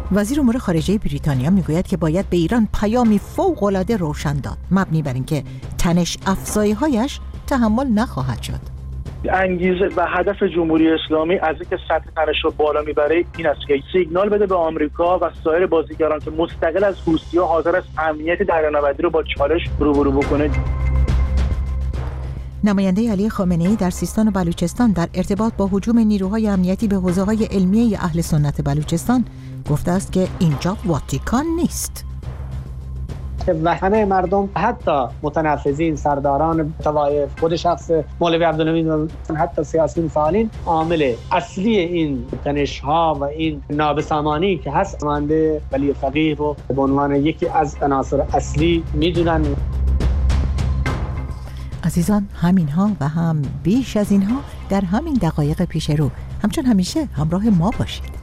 وزیر امور خارجه بریتانیا میگوید که باید به ایران پیامی فوق‌العاده روشن داد مبنی بر اینکه تنش افزایی‌هایش تحمل نخواهد شد. انگیزه و هدف جمهوری اسلامی از اینکه سطح تنش رو بالا میبره این است که سیگنال بده به آمریکا و سایر بازیگران که مستقل از حوثی‌ها حاضر است امنیت دریانوردی رو با چالش روبرو بکنه. نماینده علی خامنه‌ای در سیستان و بلوچستان در ارتباط با هجوم نیروهای امنیتی به حوزه‌های علمیه اهل سنت بلوچستان گفته است که اینجا واتیکان نیست. و همه مردم، حتی متنفذین، سرداران طوایف، خود شخص مولوی عبدالحمید و حتی سیاسیون فعالین عامل اصلی این تنش‌ها و این نابسامانی که هست مانده ولی فقیه رو به عنوان یکی از عناصر اصلی میدونن. عزیزان، همینها و هم بیش از اینها در همین دقایق پیش رو. همچون همیشه همراه ما باشید.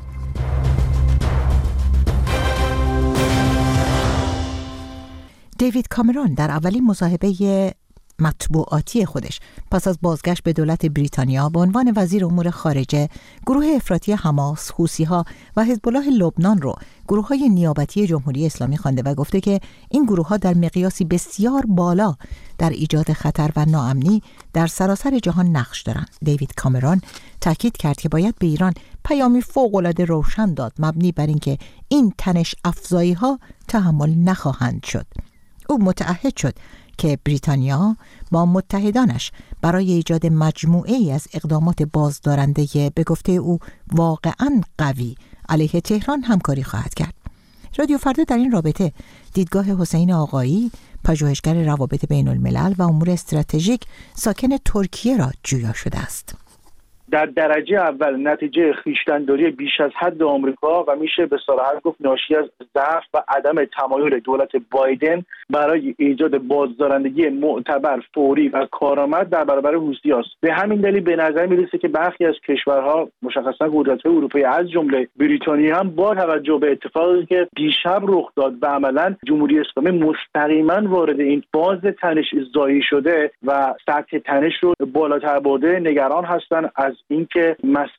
دیوید کامرون در اولین مصاحبه مطبوعاتی خودش پس از بازگشت به دولت بریتانیا به عنوان وزیر امور خارجه گروه افراطی حماس، حوثی‌ها و حزب الله لبنان رو گروه‌های نیابتی جمهوری اسلامی خوانده و گفته که این گروه‌ها در مقیاسی بسیار بالا در ایجاد خطر و ناامنی در سراسر جهان نقش دارند. دیوید کامرون تاکید کرد که باید به ایران پیامی فوق‌العاده روشن داد مبنی بر اینکه این تنش افزایی‌ها تحمل نخواهند شد. او متعهد شد که بریتانیا با متحدانش برای ایجاد مجموعه‌ای از اقدامات بازدارنده به گفته او واقعاً قوی علیه تهران همکاری خواهد کرد. رادیو فردا در این رابطه دیدگاه حسین آقایی، پژوهشگر روابط بین الملل و امور استراتژیک ساکن ترکیه را جویا شده است. در درجه اول نتیجه خویشتن‌داری بیش از حد آمریکا و میشه به صراحت گفت ناشی از ضعف و عدم تمایل دولت بایدن برای ایجاد بازدارندگی معتبر، فوری و کارآمد در برابر حوثی‌هاست. به همین دلیل به نظر میرسه که برخی از کشورها، مشخصا قدرت‌های اروپایی از جمله بریتانیا هم با توجه به اتفاقی که دیشب رخ داد و عملاً جمهوری اسلامی مستقیما وارد این فاز تنش زایی شده و سطح تنش رو بالاتر برده نگران هستن از اینکه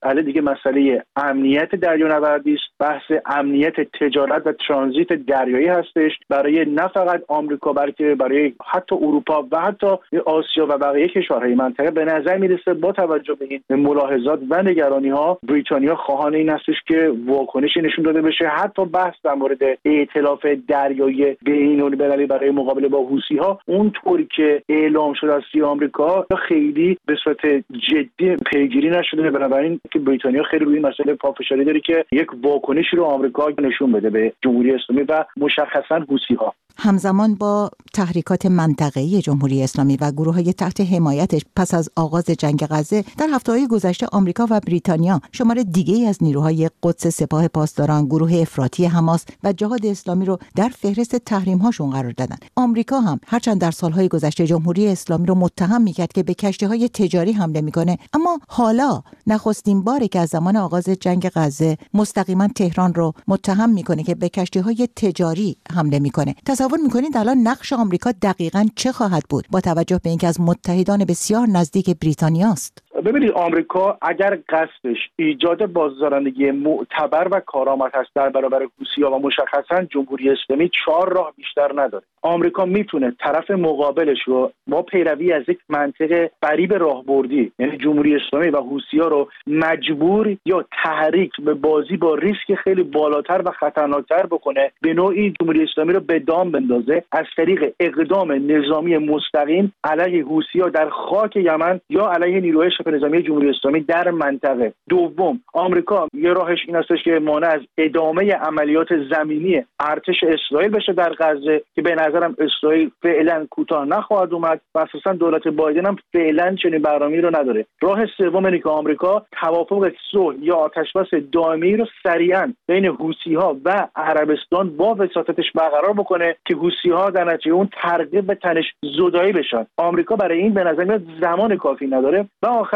مسئله امنیت دریانوردی است، بحث امنیت تجارت و ترانزیت دریایی هستش برای نه فقط آمریکا بلکه برای حتی اروپا و حتی آسیا و بقیه کشورهای منطقه. به نظر میرسه با توجه به این ملاحظات و نگرانی‌ها بریتانیا خواهان این هستش که واکنشی نشون داده بشه. حتی بحث در مورد ائتلاف دریایی بین‌المللی برای مقابله با حوثی‌ها اونطوری که اعلام شده از سوی آمریکا خیلی به صورت جدی پیگیری نشده. بنابراین که بریتانیا خیلی روی این مسئله پافشاری داره که یک واکنشی رو آمریکا نشون بده به جمهوری اسلامی و مشخصاً حوثی‌ها. همزمان با تحریکات منطقه‌ای جمهوری اسلامی و گروه‌های تحت حمایتش پس از آغاز جنگ غزه در هفته‌های گذشته آمریکا و بریتانیا شمار دیگه‌ای از نیروهای قدس سپاه پاسداران، گروه افراطی حماس و جهاد اسلامی رو در فهرست تحریم‌هاشون قرار دادن. آمریکا هم هرچند در سال‌های گذشته جمهوری اسلامی رو متهم می‌کرد که به کشتی‌های تجاری حمله می‌کنه، اما حالا نخستین باره که از زمان آغاز جنگ غزه مستقیما تهران رو متهم می‌کنه که به کشتی‌های تجاری حمله می‌کنه. تصور می‌کنید الان نقش آمریکا دقیقاً چه خواهد بود با توجه به اینکه از متحدان بسیار نزدیک بریتانیا است؟ ببینید، آمریکا اگر قصدش ایجاد بازدارندگی معتبر و کارآمد است در برابر حوثی‌ها و مشخصاً جمهوری اسلامی 4 راه بیشتر نداره. آمریکا میتونه طرف مقابلش رو با پیروی از یک منطق فریب راهبردی، یعنی جمهوری اسلامی و حوثی‌ها رو مجبور یا تحریک به بازی با ریسک خیلی بالاتر و خطرناکتر بکنه، به نوعی جمهوری اسلامی رو به دام بندازه از طریق اقدام نظامی مستقیم علیه حوثی‌ها در خاک یمن یا علیه نیروهای شبه نظامی جمهوری اسلامی در منطقه. دوم، آمریکا یه راهش این هستش که مانع از ادامه عملیات زمینی ارتش اسرائیل بشه در غزه که به نظرم اسرائیل فعلا کوتاه نخواهد اومد و اساسا دولت بایدن هم فعلا چنین برنامه‌ای رو نداره. راه سوم اینه که آمریکا توافق صلح یا آتشبس دائمی رو سریعا بین حوثی‌ها و عربستان با وساطتش برقرار بکنه که حوثی‌ها در نتیجه اون ترغیب به تنش زدایی بشن. آمریکا برای این به نظر میاد زمان کافی نداره. و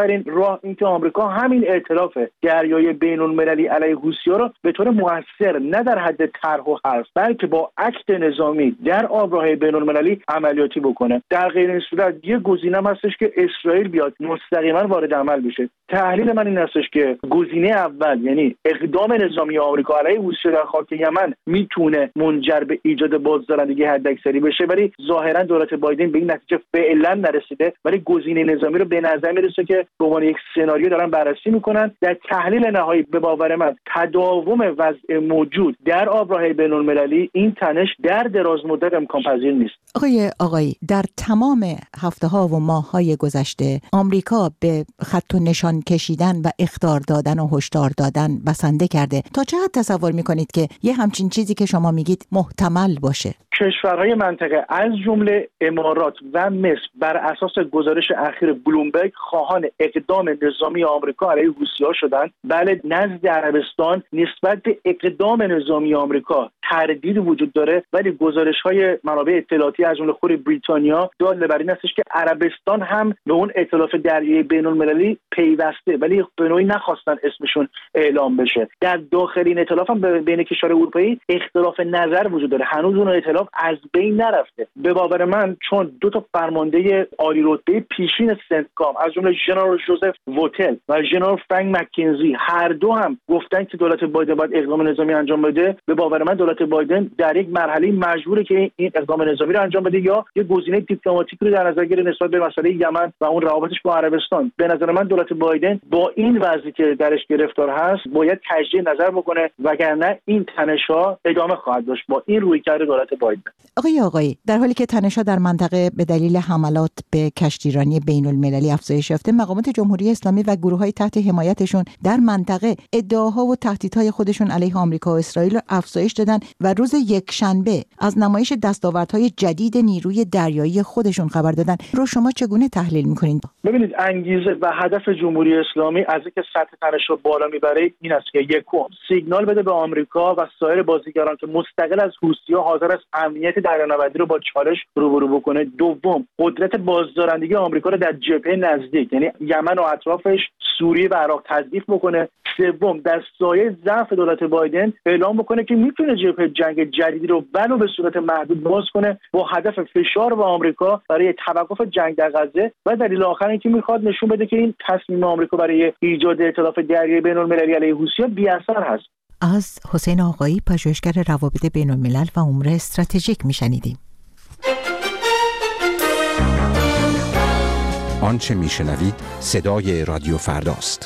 آخرین راه اینکه آمریکا همین ائتلاف دریایی بین‌المللی علیه حوثی‌ها رو به طور مؤثر، نه در حد طرح و حرف، بلکه با اکت نظامی در آبراههای بین‌المللی عملیاتی بکنه. در غیر این صورت یه گزینه هم هستش که اسرائیل بیاد مستقیما وارد عمل بشه. تحلیل من این هستش که گزینه اول، یعنی اقدام نظامی آمریکا علیه حوثی‌ها در خاک یمن، میتونه منجر به ایجاد بازدارندگی حداکثری بشه، ولی ظاهرا دولت بایدن به این نتیجه فعلا نرسیده. ولی گزینه نظامی رو به نظر میرسه که به عنوان یک سناریو دارن بررسی میکنن. در تحلیل نهایی به باور من تداوم وضع موجود در آبراههای بین‌المللی، این تنش در دراز مدت امکان پذیر نیست. آقای در تمام هفته‌ها و ماه‌های گذشته آمریکا به خط و نشان کشیدن و اخطار دادن و هشدار دادن بسنده کرده. تا چه حد تصور میکنید که یه همچین چیزی که شما میگید محتمل باشه؟ کشورهای منطقه از جمله امارات و مصر بر اساس گزارش اخیر بلومبرگ خواهان اقدام نظامی آمریکا علیه حوثی‌ها شدند. بله، نزد عربستان نسبت به اقدام نظامی آمریکا تردید وجود داره، ولی گزارش‌های منابع اطلاعاتی از جمله خود بریتانیا دال بر این هستش که عربستان هم به اون ائتلاف دریایی بین‌المللی پیوسته، ولی به نوعی نخواستن اسمشون اعلام بشه. در داخل این ائتلاف هم بین کشورهای اروپایی اختلاف نظر وجود داره. هنوز اون ائتلاف از بین نرفته. به باور من چون دو تا فرمانده عالی رتبه پیشین سنتکام از جمله ژنرال جوزف ووتل و ژنرال فرانک مکنزی هر دو هم گفتن که دولت بایدن باید اقدام نظامی انجام بده، به باور من دولت بایدن در یک مرحله مجبوره که این اقدام نظامی رو انجام بده یا یه گزینه دیپلماتیک رو در نظر بگیره نسبت به مسئله یمن و اون روابطش با عربستان. به نظر من دولت بایدن با این وضعی که درش گرفتار هست باید تجدید نظر بکنه، وگرنه این تنش‌ها ادامه خواهد داشت با این رویکرد دولت بایدن. آقای در حالی که تنش‌ها در منطقه به دلیل حملات به کشتیرانی بین‌المللی افزایش یافته، مقامات جمهوری اسلامی و گروه‌های تحت حمایتشون در منطقه ادعاها و تهدیدهای خودشون علیه آمریکا و اسرائیل رو افزایش دادن و روز یکشنبه از نمایش دستاوردهای جدید نیروی دریایی خودشون خبر دادن. رو شما چگونه تحلیل می‌کنید؟ ببینید، انگیزه و هدف جمهوری اسلامی از اینکه سطح تنش‌ها بالا میبره این است که یکم سیگنال بده به آمریکا و سایر بازیگران که مستقل از حوثی‌ها حاضر است امنیت دریانوردی رو با چالش روبرو بکنه. دوم، قدرت بازدارندگی آمریکا رو در جبهه نزدیک، یعنی یمن و اطرافش، سوریه و عراق تضعیف بکنه. سوم، در سایه ضعف دولت بایدن اعلام بکنه که میتونه جبهه جنگ جدیدی رو ولو به صورت محدود باز کنه با هدف فشار به آمریکا برای توقف جنگ در غزه. و دلیل آخر اینکه میخواد نشون بده که این تصمیم آمریکا برای ایجاد ائتلاف دریایی بین‌المللی علیه حوثی‌ها بی‌اثر هست. از حسین آقایی، پژوهشگر روابط بین‌الملل و امور استراتژیک میشنیدیم. آنچه میشنوید صدای رادیو فرداست.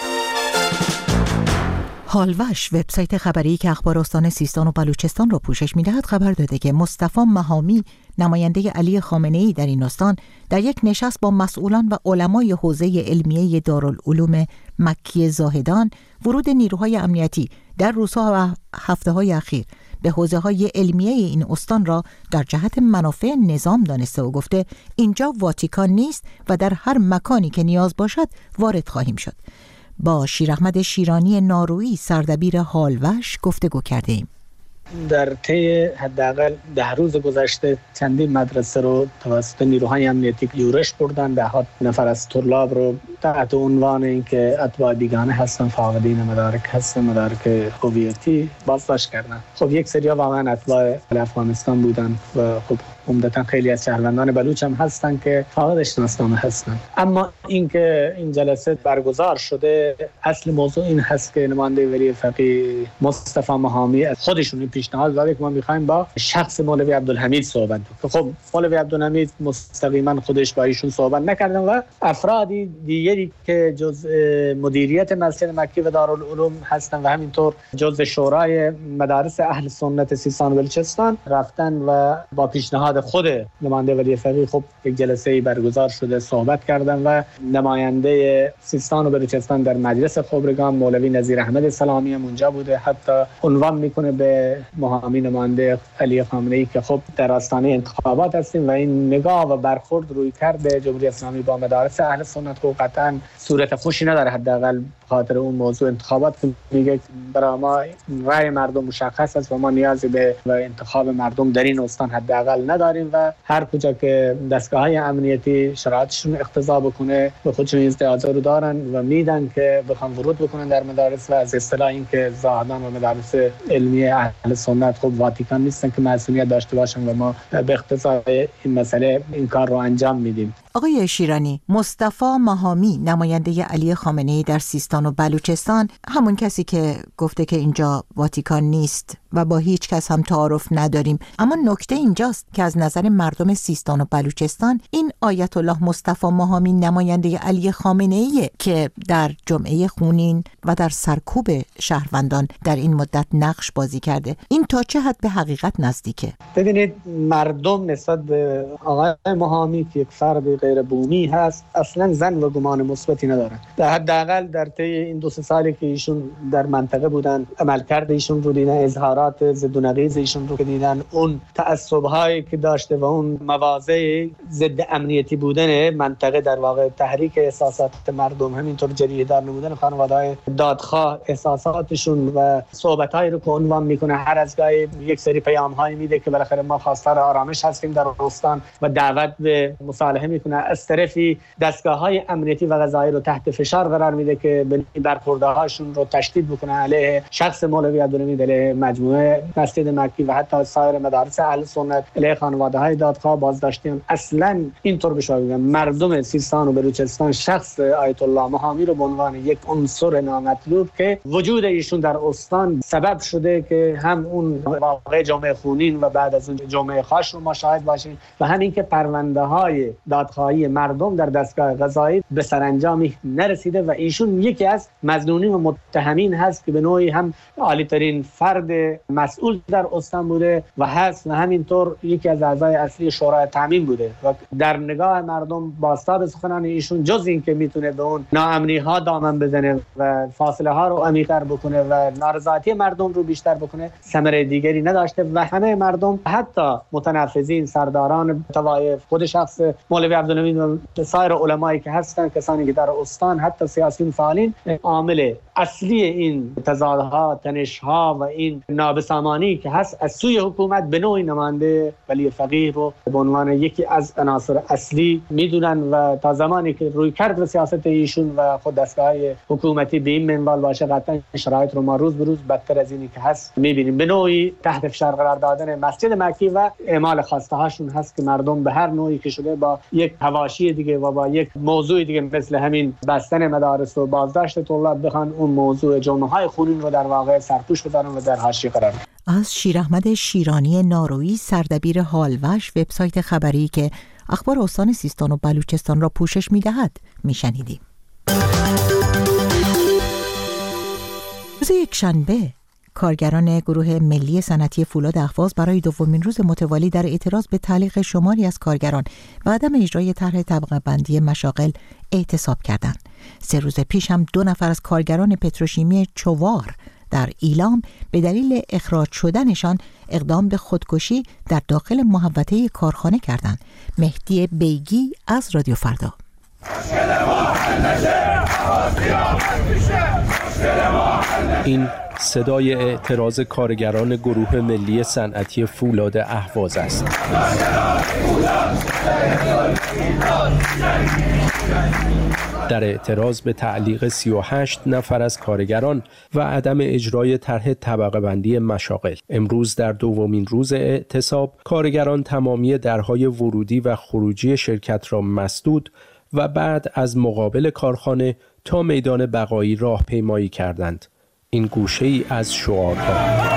حالوش، وبسایت خبری که اخبار استان سیستان و بلوچستان را پوشش می‌دهد، خبر داده که مصطفی مهامی، نماینده علی خامنه‌ای در این استان، در یک نشست با مسئولان و علمای حوزه علمیه دارالعلوم مکی زاهدان ورود نیروهای امنیتی در روزها و هفته‌های اخیر به حوزه‌های علمیه این استان را در جهت منافع نظام دانسته و گفته اینجا واتیکان نیست و در هر مکانی که نیاز باشد وارد خواهیم شد. با شیراحمد شیرانی نارویی، سردبیر حالوش، گفتگو کرده ایم. در طی حداقل 10 روز گذشته چندین مدرسه رو توسط نیروهای امنیتی یورش بردن. 10 نفر از طلاب رو تحت عنوان اینکه اتباع بیگانه هستن، فاقدین مدارک هستن، مدارک هویتی، بازداشت کردن. خب یک سریا واقعا اتباع افغانستان بودن و خب عمدتاً خیلی از شهروندان بلوچ هم هستن که فاقد شناسنامه هستن. اما اینکه این جلسه برگزار شده، اصل موضوع این هست که نماینده ولی فقیه مصطفی مهامی از خودشون پیشنهاد داده که ما می‌خوایم با شخص مولوی عبدالحمید صحبت کنیم. خب مولوی عبدالحمید مستقیما خودش با ایشون صحبت نکردن و افرادی دیگری که جزء مدیریت مسجد مکی و دارالعلوم هستن و همینطور جزء شورای مدارس اهل سنت سیستان و بلوچستان رفتن و با پیشنهاد خود نماینده ولی فقیه خب یک جلسه‌ای برگزار شده، صحبت کردن و نماینده سیستان و بلوچستان در مجلس خبرگان مولوی نظیر احمد سلامی هم اونجا بوده. حتی عنوان میکنه به مهامی نماینده علی خامنه‌ای که خب در آستانه انتخابات هستیم و این نگاه و برخورد روی کرده جمهوری اسلامی با مدارس اهل سنت خب قطعاً صورت خوشی نداره. حداقل خاطر اون موضوع انتخابات میگه برای ما رأی مردم مشخص است و ما نیازی به انتخاب مردم در این استان حداقل نداریم. داریم و هر کجا که دستگاه‌های امنیتی شرایطشون اقتضا بکنه به خودشون این اجازه رو دارن و میدن که بخوام ورود بکنن در مدارس. و از اصطلاح این که زاهدان و مدارس علمی اهل سنت خب واتیکان نیستن که مسئولیت داشته باشن و ما به اقتضای این مسئله این کار رو انجام میدیم. آقای شیرانی، مصطفی مهامی نماینده علی خامنه‌ای در سیستان و بلوچستان، همون کسی که گفته که اینجا واتیکان نیست و با هیچ کس هم تعارف نداریم، اما نکته اینجاست که از نظر مردم سیستان و بلوچستان این آیت الله مصطفی مهامی نماینده علی خامنه‌ای که در جمعه خونین و در سرکوب شهروندان در این مدت نقش بازی کرده، این تا چه حد به حقیقت نزدیکه؟ ببینید، مردم نسبت به آقای مهامی که یک فرد غیر بومی هست اصلا ظن و گمان مثبتی ندارن. در حداقل در طی این 2 سالی که ایشون در منطقه بودن، عملکرد ایشون رو دیدن، اظهارات ضد و نقیض ایشون رو دیدن، اون تعصب‌هایی که داشته و اون مواضع ضد امنیتی بودن منطقه، در واقع تحریک احساسات مردم، همینطور جریه دار نمودن خانواده‌های دادخواه، احساساتشون و صحبت‌هایی رو که عنوان میکنه، هر از گاهی یک سری پیام‌هایی میده که بالاخره ما خواستار آرامش هستیم در استان و دعوت به مصالحه میکنه. از طرفی دستگاه‌های امنیتی و قضایی رو تحت فشار قرار میده که برخورده‌هاشون رو تشدید بکنه علیه شخص مولوی عبدالحمید، علیه مجموعه مسجد مکی و حتی سایر مدارس اهل سنت، علیه خانواده‌های دادخواه بازداشتیم. اصلا اینطور بشه بگم مردم سیستان و بلوچستان شخص آیت الله مهامی رو به عنوان یک عنصر نامطلوب که وجود ایشون در استان سبب شده که هم اون واقعه جمعه خونین و بعد از اون جمعه خاص رو ما شاهد باشیم و همین که پرونده‌های دادخواهی مردم در دستگاه قضایی به سرانجامی نرسیده و ایشون یکی از مظنونین و متهمین هست که به نوعی هم عالی‌ترین فرد مسئول در استان بوده و هست و همینطور یکی از اعضای اصلی شورای تامین بوده و در نگاه مردم بازتاب سخنان ایشون جز این که میتونه به اون ناامنی‌ها دامن بزنه و فاصله ها رو عمیق‌تر بکنه و نارضایتی مردم رو بیشتر بکنه، ثمره دیگری نداشته و همه مردم، حتی متنفذین، سرداران طوایف، خود شخص مولوی عبدالحمید و سایر علمایی که هستن، کسانی که در استان، حتی سیاسیون فعالین، عامل اصلی این تضادها، تنش‌ها و این نابسامانی که هست از سوی حکومت به نوعی نماینده ولی فقیه رو به عنوان یکی از عناصر اصلی میدونن و تا زمانی که روی کرد و سیاست ایشون و خود دستگاه حکومتی به این منوال باشه، قطعا شرایط رو ما روز به روز بدتر از اینی که هست میبینیم. به نوعی تحت فشار قرار دادن مسجد مکی و اعمال خواسته هاشون هست که مردم به هر نوعی که شده با یک حواشی دیگه و با یک موضوع دیگه مثل همین بستن مدارس و بازداشت طلاب بخوان اون موضوع جمعه های خونین رو در واقع سرپوش بذارن و در حاشیه قرار بدن. از شیراحمد شیرانی نارویی، سردبیر حالوش، وبسایت خبری که اخبار استان سیستان و بلوچستان را پوشش می‌دهد، میشنیدیم. روز یکشنبه کارگران گروه ملی صنعتی فولاد اهواز برای دومین روز متوالی در اعتراض به تعلیق شماری از کارگران و عدم اجرای طرح طبقه بندی مشاغل اعتصاب کردند. 3 روز پیش هم 2 نفر از کارگران پتروشیمی چوار در ایلام به دلیل اخراج شدنشان اقدام به خودکشی در داخل محوطه کارخانه کردند. مهدی بیگی از رادیو فردا. این صدای اعتراض کارگران گروه ملی صنعتی فولاد اهواز است. در اعتراض به تعلیق 38 نفر از کارگران و عدم اجرای طرح طبقه بندی مشاغل، امروز در دومین روز اعتصاب، کارگران تمامی درهای ورودی و خروجی شرکت را مسدود و بعد از مقابل کارخانه تا میدان بقایی راهپیمایی کردند. این گوشه‌ای از شعارها.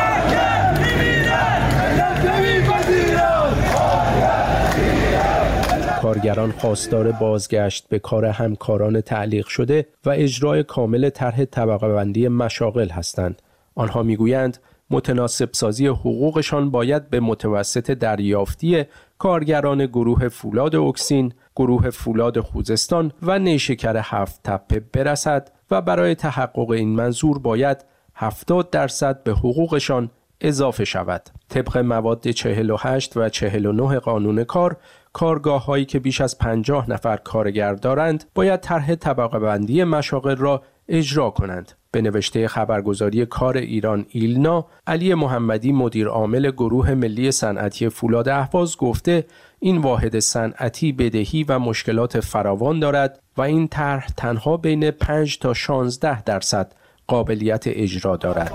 کارگران خواستار بازگشت به کار همکاران تعلیق شده و اجرای کامل طرح طبقه بندی مشاغل هستند. آنها میگویند متناسب سازی حقوقشان باید به متوسط دریافتی کارگران گروه فولاد اکسین، گروه فولاد خوزستان و نیشکر 7 تپه برسد و برای تحقق این منظور باید 70% به حقوقشان اضافه شود. طبق مواد 48 و 49 قانون کار، کارگاه‌هایی که بیش از 50 نفر کارگر دارند باید طرح طبقه بندی مشاغل را اجرا کنند. به نوشته خبرگزاری کار ایران ایلنا، علی محمدی مدیر عامل گروه ملی صنعتی فولاد اهواز گفته این واحد صنعتی بدهی و مشکلات فراوان دارد و این طرح تنها بین 5 تا 16% قابلیت اجرا دارد.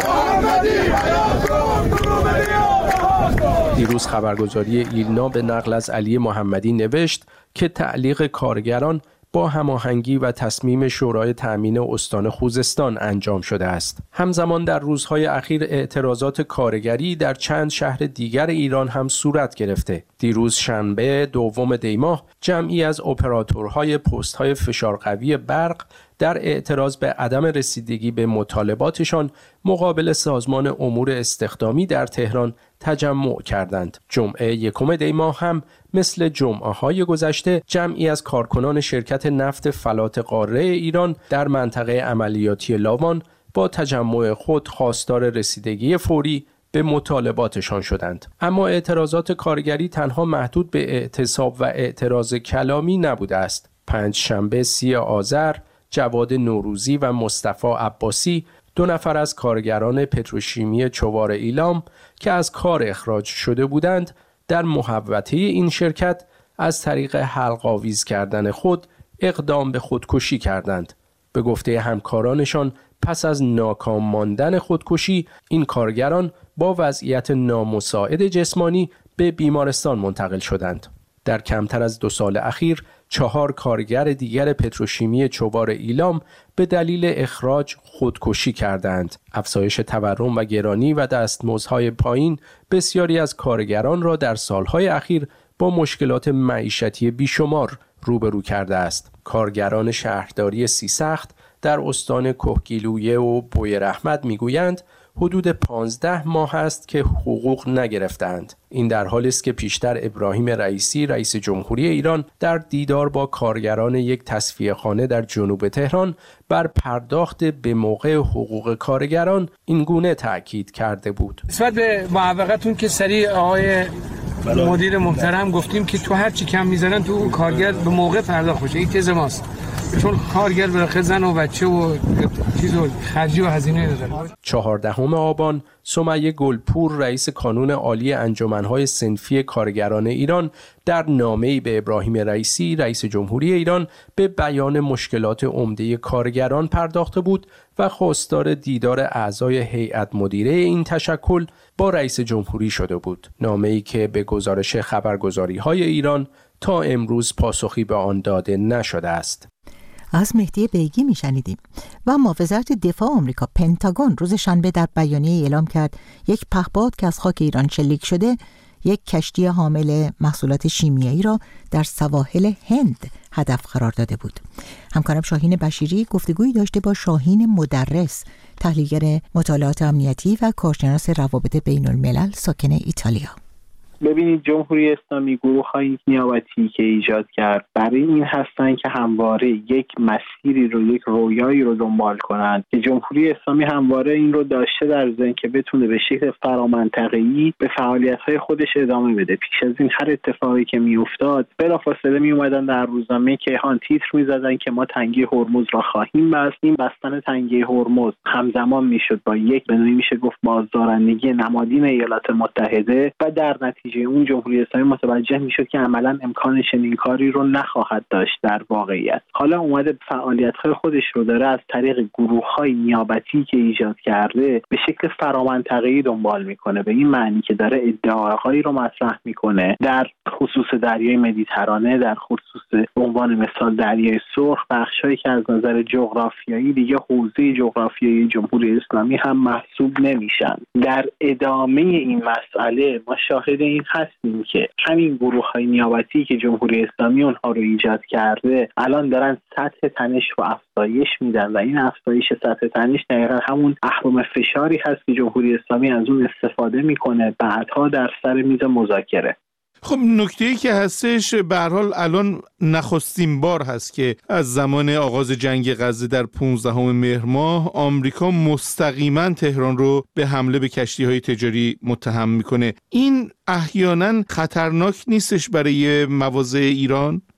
دیروز خبرگزاری ایلنا به نقل از علی محمدی نوشت که تعلیق کارگران با هماهنگی و تصمیم شورای تأمین استان خوزستان انجام شده است. همزمان در روزهای اخیر اعتراضات کارگری در چند شهر دیگر ایران هم صورت گرفته. دیروز شنبه 2 دی ماه جمعی از اپراتورهای پست‌های فشارقوی برق در اعتراض به عدم رسیدگی به مطالباتشان مقابل سازمان امور استخدامی در تهران تجمع کردند. جمعه 1 دی ماه هم مثل جمعه‌های گذشته جمعی از کارکنان شرکت نفت فلات قاره ایران در منطقه عملیاتی لاوان با تجمع خود خواستار رسیدگی فوری به مطالباتشان شدند. اما اعتراضات کارگری تنها محدود به اعتصاب و اعتراض کلامی نبوده است. پنجشنبه 30 آذر جواد نوروزی و مصطفی عباسی 2 نفر از کارگران پتروشیمی چوار ایلام که از کار اخراج شده بودند در محوطه این شرکت از طریق حلق آویز کردن خود اقدام به خودکشی کردند. به گفته همکارانشان پس از ناکام ماندن خودکشی این کارگران با وضعیت نامساعد جسمانی به بیمارستان منتقل شدند. در کمتر از 2 سال اخیر 4 کارگر دیگر پتروشیمی چوار ایلام به دلیل اخراج خودکشی کردند. افزایش تورم و گرانی و دستمزدهای پایین بسیاری از کارگران را در سالهای اخیر با مشکلات معیشتی بیشمار روبرو کرده است. کارگران شهرداری سیسخت در استان کهگیلویه و بویراحمد میگویند حدود 15 ماه است که حقوق نگرفتند. این در حالی است که پیشتر ابراهیم رئیسی رئیس جمهوری ایران در دیدار با کارگران یک تصفیه‌خانه در جنوب تهران بر پرداخت به موقع حقوق کارگران این گونه تأکید کرده بود. نسبت به معوقتون که سریع آقای مدیر محترم گفتیم که تو هر چی کم میزنن تو کارگر به موقع پرداخت بشه. این تز ماست. چون کارگر برای زن و بچه و چیزو خرجی و هزینه نداره. 14 آبان سمیه گلپور رئیس کانون عالی انجمنهای صنفی کارگران ایران در نامه‌ای به ابراهیم رئیسی رئیس جمهوری ایران به بیان مشکلات عمده کارگران پرداخته بود و خواستار دیدار اعضای هیئت مدیره این تشکل با رئیس جمهوری شده بود. نامه‌ای که به گزارش خبرگزاری‌های ایران تا امروز پاسخی به آن داده نشده است. از مهدی بیگی میشنیدیم. و اما وزارت دفاع آمریکا پنتاگون روز شنبه در بیانیه اعلام کرد یک پهپاد که از خاک ایران شلیک شده یک کشتی حامل محصولات شیمیایی را در سواحل هند هدف قرار داده بود. همکارم شاهین بشیری گفتگویی داشته با شاهین مدرس، تحلیلگر مطالعات امنیتی و کارشناس روابط بین الملل ساکن ایتالیا. ببینید جمهوری اسلامی گروه‌های نیابتی که ایجاد کرد برای این هستن که همواره یک مسیری رو، یک رویایی رو دنبال کنند که جمهوری اسلامی همواره این رو داشته در ذهن که بتونه به شکل فرامنطقه‌ای به فعالیت‌های خودش ادامه بده. پیش از این هر اتفاقی که میافتاد بلافاصله میومدن در روزنامه کیهان تیتر می‌زدن که ما تنگی هرمز را خواهیم بست. این بستن تنگی هرمز همزمان میشد با یک به نوعی میشه گفت بازدارندگی نمادین ایالات متحده و در نتیجه اون جمهوری اسلامی متوجه میشد که عملاً امکان چنین کاری رو نخواهد داشت در واقعیت. حالا اومده فعالیت‌های خودش رو داره از طریق گروه‌های نیابتی که ایجاد کرده به شکل فرامنطقه‌ای دنبال میکنه، به این معنی که داره ادعاهایی رو مطرح میکنه در خصوص دریای مدیترانه، در خصوص به عنوان مثال دریای سرخ، بخشایی که از نظر جغرافیایی دیگه حوزه جغرافیایی جمهوری اسلامی هم محسوب نمیشن. در ادامه این مسئله ما شاهد این هستیم که همین گروه‌های نیابتی که جمهوری اسلامی اونها رو ایجاد کرده الان دارن سطح تنش رو افزایش میدن و این افزایش سطح تنش دقیقاً همون اهرم فشاری هست که جمهوری اسلامی از اون استفاده میکنه بعدها در سر میز مذاکره. خب نکته‌ای که هستش به هر حال الان نخستین بار هست که از زمان آغاز جنگ غزه در 15 مهر ماه آمریکا مستقیما تهران رو به حمله به کشتی‌های تجاری متهم میکنه. این احیانا خطرناک نیستش برای مواضع ایران؟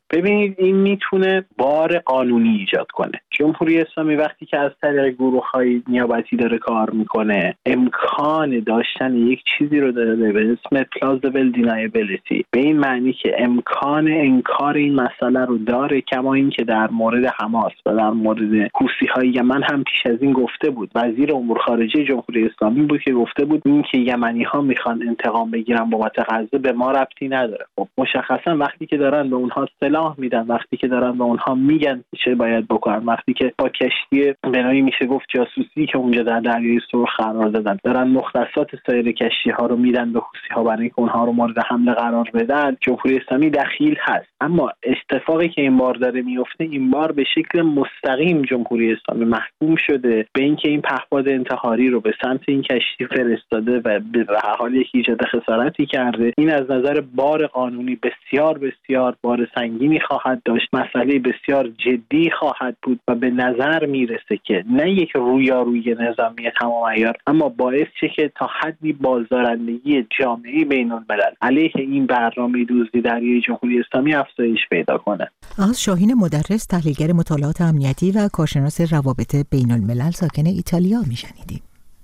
ببینید این میتونه بار قانونی ایجاد کنه. جمهوری اسلامی وقتی که از طریق گروه‌های نیابتی داره کار میکنه، امکان داشتن یک چیزی رو داره به اسم plausible deniability، به این معنی که امکان انکار این مسئله رو داره، کما این که در مورد حماس و در مورد حوثی‌های یمن هم پیش از این گفته بود. وزیر امور خارجه جمهوری اسلامی بود که گفته بود این که یمنی‌ها میخوان انتقام بگیرن بابت غزه به ما ربطی نداره. خب مشخصا وقتی که دارن به اونها سلاح میدن، وقتی که دارن به اونها میگن چه باید بکنن، وقتی که با کشتی بنایی میشه گفت جاسوسی که اونجا در دریای سرخ قرار دادن دارن مختصات سایر کشتی‌ها رو میدن به حوثی‌ها برای اینکه اونها رو مورد حمله قرار بدن، جمهوری اسلامی دخیل هست. اما اتفاقی که این بار داره میفته، این بار به شکل مستقیم جمهوری اسلامی محکوم شده به اینکه این پهپاد انتحاری رو به سمت این کشتی فرستاده و به حال یک ایجاد خسارتی کرده. این از نظر بار قانونی بسیار بسیار بار سنگینی خواهد داشت، مسئله بسیار جدی خواهد بود و به نظر میرسه که نه یک رویارویی نظامی تمام عیار، اما باعث شه که تا حدی بازدارندگی جامعه بین‌الملل علیه این برنامه دزدی دریای جمهوری اسلامی افزایش پیدا کنه. از شاهین مدرس، تحلیلگر مطالعات امنیتی و کارشناس روابط بین‌الملل ساکن ایتالیا میشنیدیم.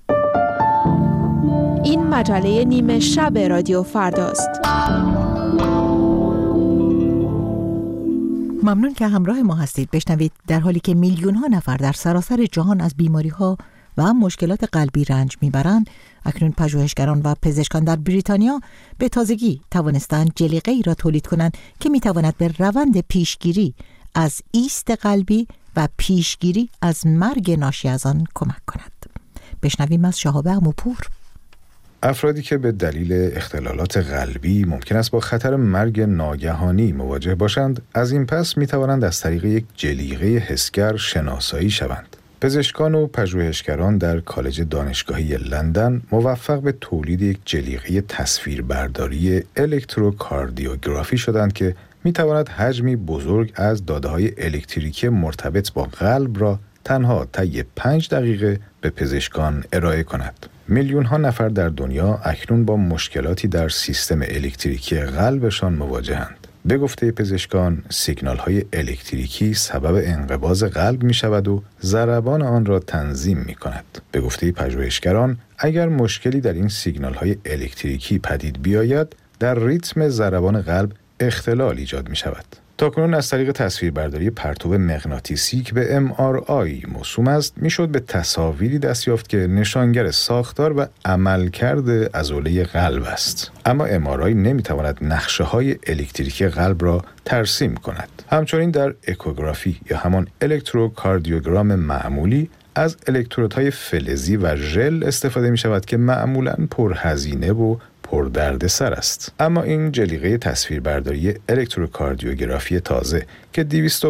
این مجله نیمه شب رادیو فرداست. ممنون که همراه ما هستید. بشنوید در حالی که میلیون ها نفر در سراسر جهان از بیماری ها و مشکلات قلبی رنج میبرند، اکنون پژوهشگران و پزشکان در بریتانیا به تازگی توانستند جلیقه‌ای را تولید کنند که میتواند به روند پیشگیری از ایست قلبی و پیشگیری از مرگ ناشی از آن کمک کند. بشنویم از شهاب عموپور. افرادی که به دلیل اختلالات قلبی ممکن است با خطر مرگ ناگهانی مواجه باشند، از این پس می توانند از طریق یک جلیقه حسگر شناسایی شوند. پزشکان و پژوهشگران در کالج دانشگاهی لندن موفق به تولید یک جلیقه تصویربرداری الکتروکاردیوگرافی شدند که می تواند حجمی بزرگ از داده‌های الکتریکی مرتبط با قلب را تنها طی 5 دقیقه به پزشکان ارائه کند. میلیون ها نفر در دنیا اکنون با مشکلاتی در سیستم الکتریکی قلبشان مواجهند. به گفته پزشکان، سیگنال های الکتریکی سبب انقباض قلب می شود و ضربان آن را تنظیم می کند. به گفته پژوهشگران، اگر مشکلی در این سیگنال های الکتریکی پدید بیاید، در ریتم ضربان قلب اختلال ایجاد می شود. تاکنون از طریق تصویربرداری پرتو مغناطیسی که به MRI موسوم است، میشد به تصاویری دست یافت که نشانگر ساختار و عملکرد عضله قلب است. اما MRI نمیتواند نقشه‌های الکتریکی قلب را ترسیم کند. همچنین در اکوگرافی یا همان الکتروکاردیوگرام معمولی از الکترودهای فلزی و ژل استفاده می شود که معمولاً پرهزینه و پردرد سر است. اما این جلیقه تصویربرداری الکتروکاردیوگرافی تازه که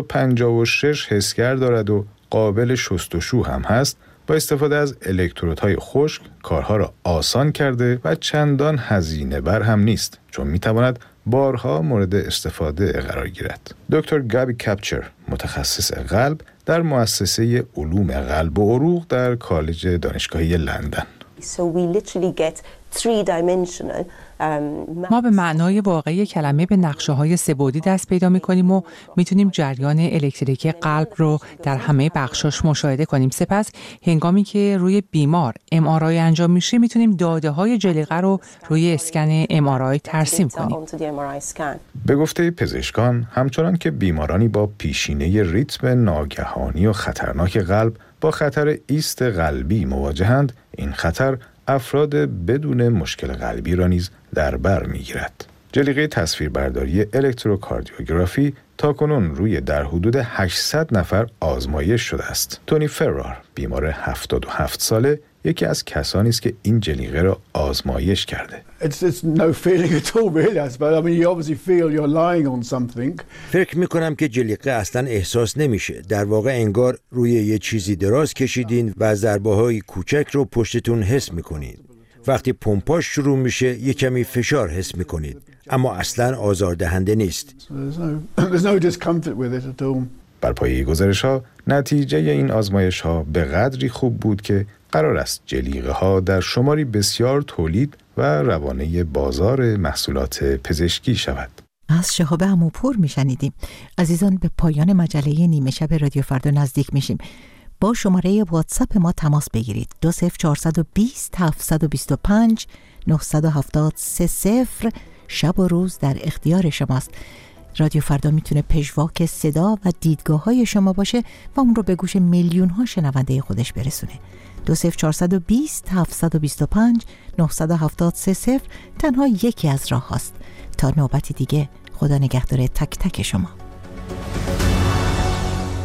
256 حسگر دارد و قابل شستشو هم هست، با استفاده از الکترودهای خشک کارها را آسان کرده و چندان هزینه بر هم نیست، چون می تواند بارها مورد استفاده قرار گیرد. دکتر گابی کپچر، متخصص قلب در مؤسسه علوم قلب و عروق در کالج دانشگاهی لندن. ما به معنای واقعی کلمه به نقشه‌های سه‌بعدی دست پیدا می‌کنیم و می‌تونیم جریان الکتریکی قلب رو در همه بخشاش مشاهده کنیم. سپس هنگامی که روی بیمار MRI انجام میشه، می‌تونیم داده‌های جلیقه رو روی اسکن MRI ترسیم کنیم. به گفته پزشکان، همچنان که بیمارانی با پیشینه ریتم ناگهانی و خطرناک قلب با خطر ایست قلبی مواجهند، این خطر افراد بدون مشکل قلبی را نیز در بر می‌گیرد. جلیقه تصویربرداری الکتروکاردیوگرافی تاکنون روی در حدود 800 نفر آزمایش شده است. تونی فرار، بیمار 77 ساله، یکی از کسانی است که این جلیقه را آزمایش کرده. فکر می‌کنم که جلیقه اصلاً احساس نمیشه. در واقع انگار روی یه چیزی دراز کشیدین و ضربه‌های کوچک رو پشتتون حس می‌کنید. وقتی پمپاژ شروع میشه یه کمی فشار حس می‌کنید، اما اصلاً آزاردهنده نیست. بر پایه گزارش‌ها، نتیجه این آزمایش‌ها به قدری خوب بود که قرار است جلیقه‌ها در شماری بسیار تولید و روانه بازار محصولات پزشکی شود. از شهاب عموپور میشنیدیم. عزیزان، به پایان مجله نیمه شب رادیو فردا نزدیک میشیم. با شماره واتساپ ما تماس بگیرید 20420 725 970 30. شب و روز در اختیار شماست. رادیو فردا میتونه پژواک صدا و دیدگاه های شما باشه و اون رو به گوش میلیون ها شنونده خودش برسونه. 20420 725 970 30 تنها یکی از راه هاست. تا نوبتی دیگه، خدا نگهدار تک تک شما.